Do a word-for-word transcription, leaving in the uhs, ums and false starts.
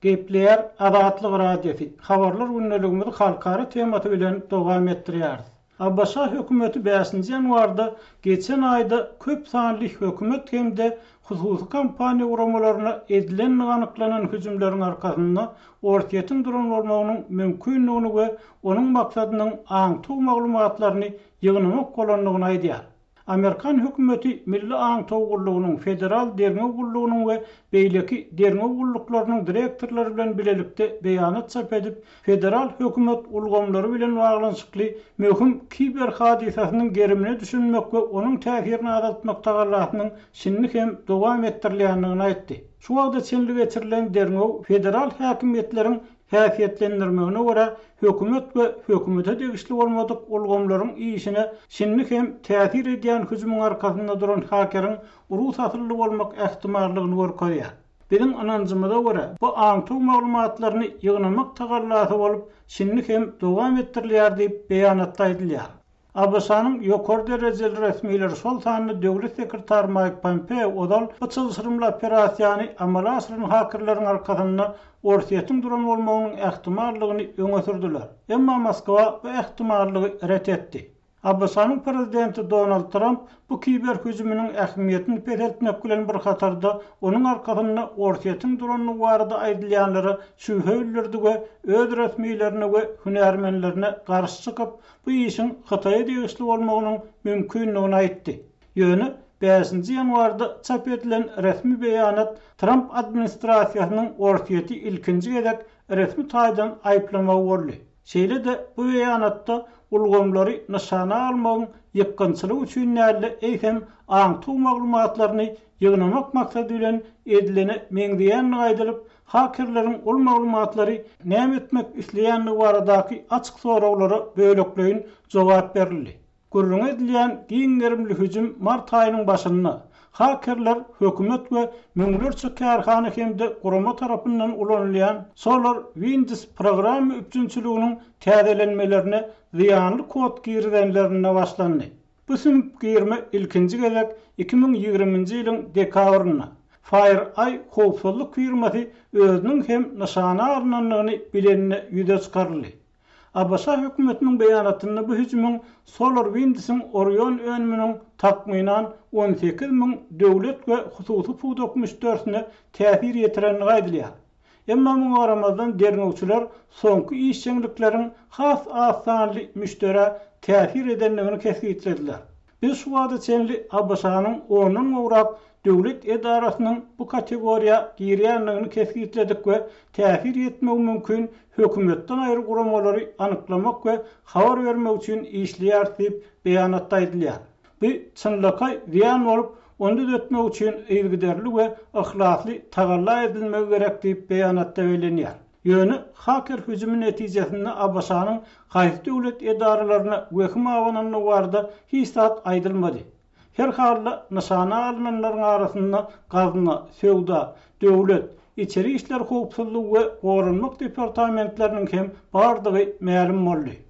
Gepleyer Azatlyk radiosi. Habarlar günneligimizi halkara tematy bilen dowam etdirýär. Abbaşa hökümeti beşinji ýanwarda geçen aýda köp sanly hökümet hemde hususy kampaniýa uramalaryna edilen anyklanan hüjümleriň arkasynda ortaýetin duran bolmagynyň mümkinligini we onuň maksadynyň aňtuw maglumatlaryny ýygnamak bolanlygyny aýdýar. Amerikan hökümeti Milli Aňtuw Gullugynyň federal derňe gullugynyň we beýleki derňe gulluklarynyň direktorlary bilen bilelikde beýanat çap edip, federal hökümet ulgamlary bilen baglanyşykly möhüm kiber hadisasynyň gerimine düşünmek we onuň täsirini azaltmak tagallatynyň şinni hem dowam etdirilýändigini aýtdy. Şu wagtda çenli geçirilen derňe federal häkimetleriň häsiýetlendirmegine görä hökümet we hökümete degişli bolmadyk ulgamlaryň işine şinni hem täsir edýän hüjümüň arkasynda duran hakeriň urus asylly bolmak ähtimallygyny görkezýär. Benim anancymyza görä bu aňtuw maglumatlaryny ýygnamak tagallasy bolup şinni hem dowam etdirilýär diýip beýanatda aýdylýar. Abbaşanyň ýokary derejeli resmiýetleri şol sanyny döwlet sekretary Mike Pompeo odal bu çylşyrymly operasiýany amala aşyryň hakerleriň arkasynda ortaýetin duran bolmagynyň ähtimallygyny öňe sürdiler. Emma Moskwa bu ähtimallygy ret etdi. Abbaşanyň prezidenti Donald Trump bu kiber hüjüminiň ähmiýetini peretmek bilen bir hatarda onuň arkasynda ortaýetin duranyny barada aýdylýanlary şübhe bildirdi we öz resmiýetlerine we hünärmenlerine garşy çykyp bu işin Hataýa degişli bolmagynyň mümkinligini aýtdy. Ýöne beşinji ýanwarda çap edilen resmi beýanat Trump administrasiýasynyň ortaýeti ilkinji gezek resmi taýdan aýplamak boldy. Şeýle de bu beýanatda ulgamlary nyşana almagyň ýykgynçylygy üçin näle eýsem aňtuw maglumatlaryny ýygnamak maksady bilen edilene meňdiýän aýdylyp, hakerleriň ol maglumatlary näme etmek isleýänligi baradaky açyk sorawlara bölekleýin jogap berildi. Gurrun edilýän giňerimli hüjüm mart aýynyň başynda hakerler hökümet we müňlerçe kärhana hemde gurama tarapyndan ulanylýan Solar Winds programy üçinçiliginiň täzelenmelerine ziýanly kod girdenlerine başlandy. Bu sünp girme ilkinji gezek iki ming ýygrimiňji ýylyň dekabryna FireEye howpsuzlyk firmasy özüniň hem nyşana alynanlygyny bilenine ýüze çykarly. Abbaşa hökümetiniň beýanatynda bu hüjümüň Solar Winds'in Orion önüminiň takmynan on sekiz ming döwlet we hususy puwdokmuşdörsüne täsir ýetirenligi aýdylýar. Emma muňa garamazdan derňewçiler soňky işçilikleriň has asanly müştere täsir edenligini kesgitlediler. Biz şu wagtda çenli Abbaşanyň onuň urak döwlet edarasynyň bu kategoriýa girýänligini kesgitledik we täsir etmegi mümkin hökümetden aýry guramalary anyklamak we habar bermek üçin işleýär diýip beýanatda aýdylýar. Bu çynlykay ziýan bolup, onu düzeltmek üçin ýygderli we ahlasly tagalla edilmegi gerek diýip beýanatda bellenýär. Ýöne haker hüjümi netijesinde Abbaşanyň gaýry döwlet edaralaryna wehim awananlygy barada hisat aýdylmady. Her halda nyşana alynanlaryň arasynda gazna, sewda, döwlet, içeri işler howpsuzlygy we gorunmak departamentleriniň hem bardygy ma'lum boldy.